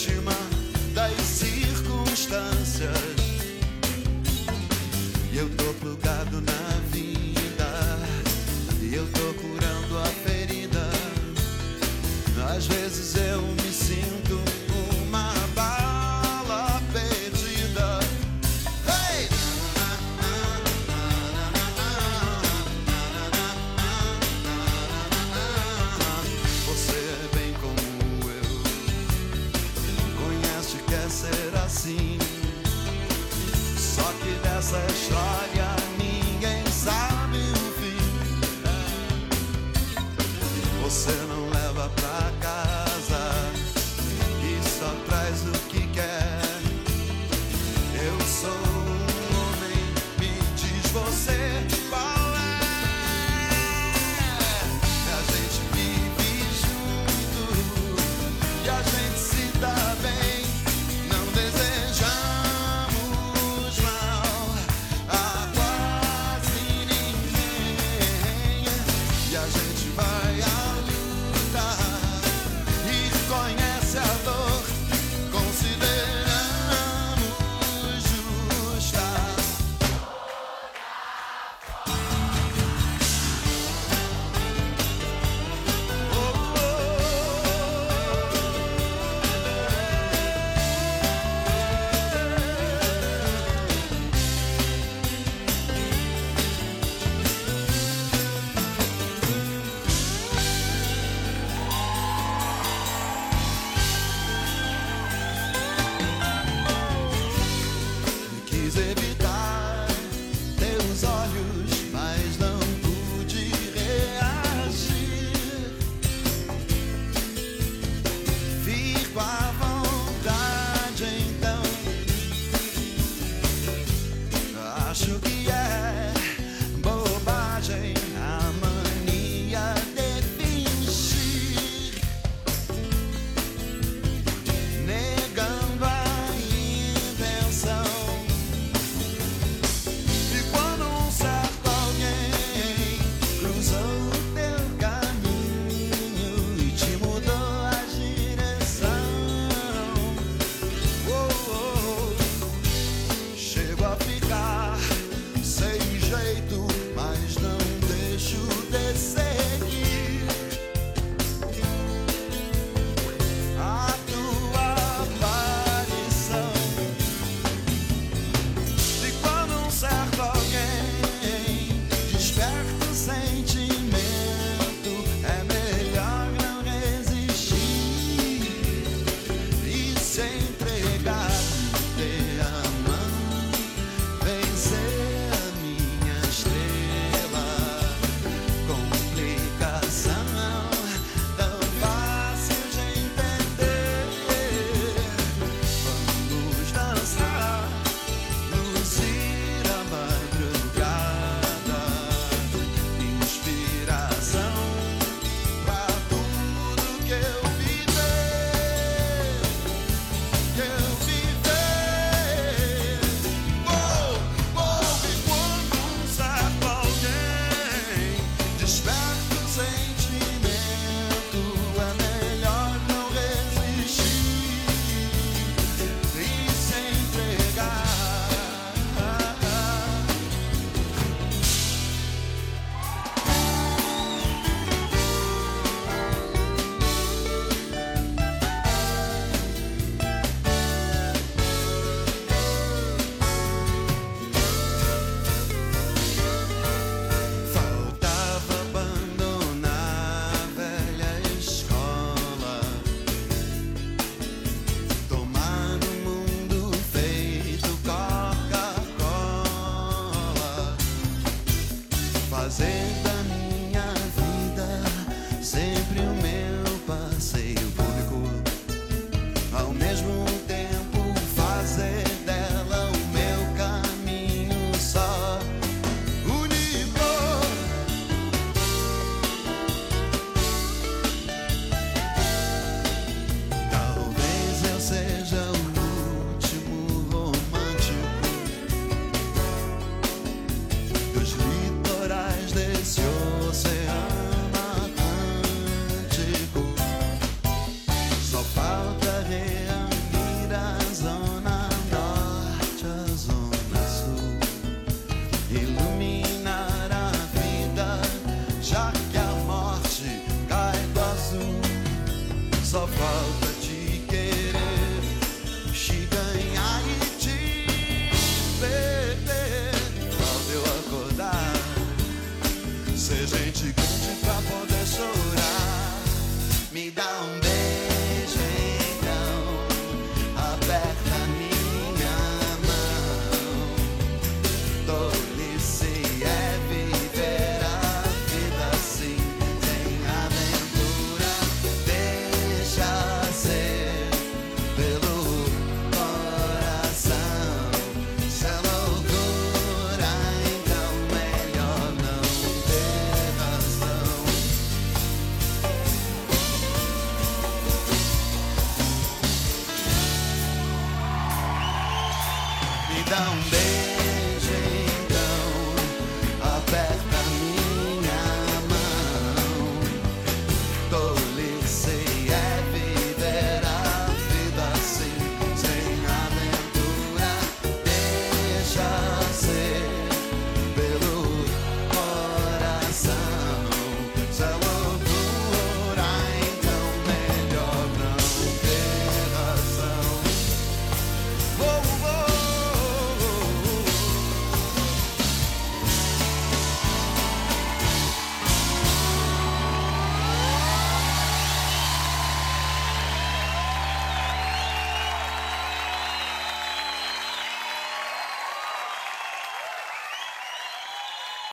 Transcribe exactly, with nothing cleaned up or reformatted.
vítima das circunstâncias. E eu tô plugado na vida, e eu tô curando a ferida. Às vezes eu me sinto uma bala perdida. Hey! Você é bem como eu, conhece, quer ser assim. Só que dessa história ninguém sabe o fim. Você não leva pra casa e só traz o que quer. Eu sou um homem, me diz você qual é. E a gente vive junto, e a gente se dá bem. Não desejamos mal a quase ninguém. E a gente vai à luta e conhece a dor, consideramos justa. Oh, quis evitar teus olhos, mas não pude reagir. Fico à vontade então. Acho que é bobagem a mania de fingir, negando a intenção. E quando um certo alguém cruzou teu caminho e te mudou a direção, oh, oh, chego a ficar sem jeito, mas não deixo de seguir a tua aparição. E quando um certo alguém desperta o sentimento, é melhor não resistir e se entregar, ter a mão, vencer a minha estrela. Complicação tão fácil de entender. Vamos dançar, luzir a madrugada, inspiração pra tudo que eu viver. dá um beijo.